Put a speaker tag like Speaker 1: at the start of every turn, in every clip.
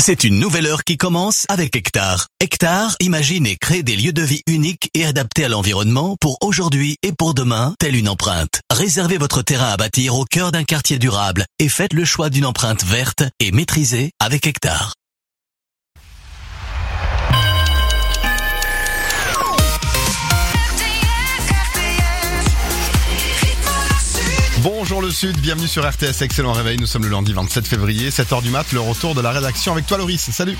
Speaker 1: C'est une nouvelle heure qui commence avec Hectare. Hectare imagine et crée des lieux de vie uniques et adaptés à l'environnement pour aujourd'hui et pour demain, telle une empreinte. Réservez votre terrain à bâtir au cœur d'un quartier durable et faites le choix d'une empreinte verte et maîtrisée avec Hectare.
Speaker 2: Bonjour le Sud, bienvenue sur RTS, excellent réveil, nous sommes le lundi 27 février, 7h du mat, le retour de la rédaction avec toi Loris, salut.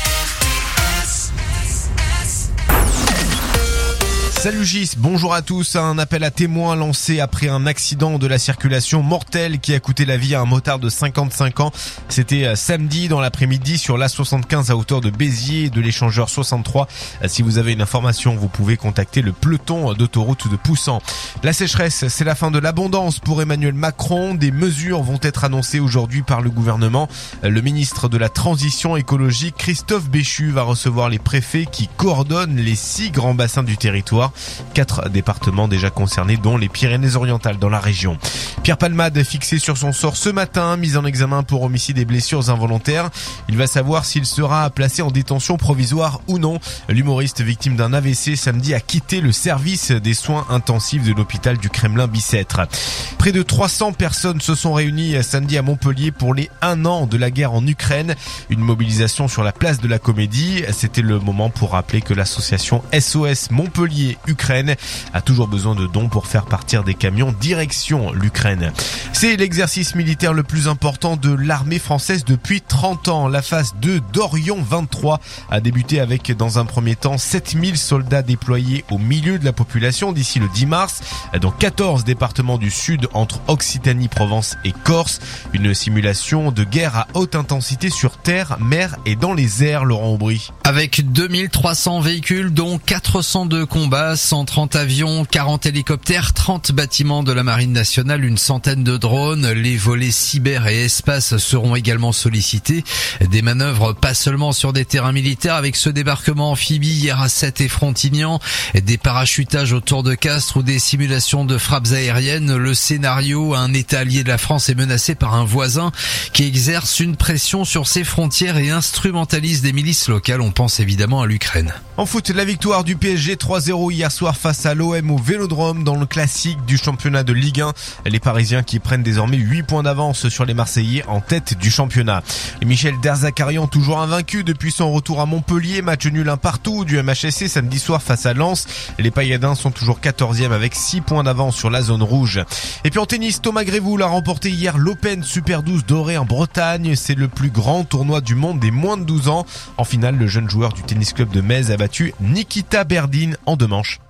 Speaker 3: Salut Gis, bonjour à tous. Un appel à témoins lancé après un accident de la circulation mortel qui a coûté la vie à un motard de 55 ans. C'était samedi dans l'après-midi sur l'A75 à hauteur de Béziers et de l'échangeur 63. Si vous avez une information, vous pouvez contacter le peloton d'autoroute de Poussan. La sécheresse, c'est la fin de l'abondance pour Emmanuel Macron. Des mesures vont être annoncées aujourd'hui par le gouvernement. Le ministre de la Transition écologique, Christophe Béchu, va recevoir les préfets qui coordonnent les 6 grands bassins du territoire. 4 départements déjà concernés, dont les Pyrénées-Orientales dans la région. Pierre Palmade fixé sur son sort ce matin, mis en examen pour homicide et blessures involontaires. Il va savoir s'il sera placé en détention provisoire ou non. L'humoriste victime d'un AVC samedi a quitté le service des soins intensifs de l'hôpital du Kremlin-Bicêtre. Près de 300 personnes se sont réunies samedi à Montpellier pour les 1 an de la guerre en Ukraine. Une mobilisation sur la place de la Comédie. C'était le moment pour rappeler que l'association SOS Montpellier Ukraine a toujours besoin de dons pour faire partir des camions direction l'Ukraine. C'est l'exercice militaire le plus important de l'armée française depuis 30 ans. La phase 2 d'Orion 23 a débuté avec, dans un premier temps, 7000 soldats déployés au milieu de la population d'ici le 10 mars dans 14 départements du sud entre Occitanie, Provence et Corse. Une simulation de guerre à haute intensité sur terre, mer et dans les airs, Laurent Aubry.
Speaker 4: Avec 2300 véhicules, dont 400 de combat, 130 avions, 40 hélicoptères, 30 bâtiments de la Marine nationale, une centaine de drones. Les volets cyber et espace seront également sollicités. Des manœuvres pas seulement sur des terrains militaires avec ce débarquement amphibie hier à Sète et Frontignan, des parachutages autour de Castres ou des simulations de frappes aériennes. Le scénario, un État allié de la France est menacé par un voisin qui exerce une pression sur ses frontières et instrumentalise des milices locales. On pense évidemment à l'Ukraine.
Speaker 3: En foot, la victoire du PSG 3-0 hier soir face à l'OM au Vélodrome dans le classique du championnat de Ligue 1. Les Parisiens qui prennent désormais 8 points d'avance sur les Marseillais en tête du championnat. Et Michel Derzakarian toujours invaincu depuis son retour à Montpellier. Match nul 1 partout du MHSC samedi soir face à Lens. Les Payadins sont toujours 14e avec 6 points d'avance sur la zone rouge. Et puis en tennis, Thomas Grévoul a remporté hier l'Open Super 12 doré en Bretagne. C'est le plus grand tournoi du monde des moins de 12 ans. En finale, le jeune joueur du tennis club de Metz a battu Nikita Berdine en 2 manches.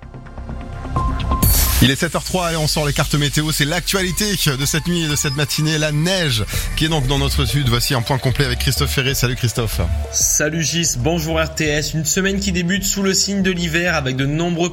Speaker 2: Il est 7h03 et on sort les cartes météo, c'est l'actualité de cette nuit et de cette matinée, la neige qui est donc dans notre sud. Voici un point complet avec Christophe Ferré. Salut Christophe.
Speaker 5: Salut Gis, bonjour RTS. Une semaine qui débute sous le signe de l'hiver avec de nombreux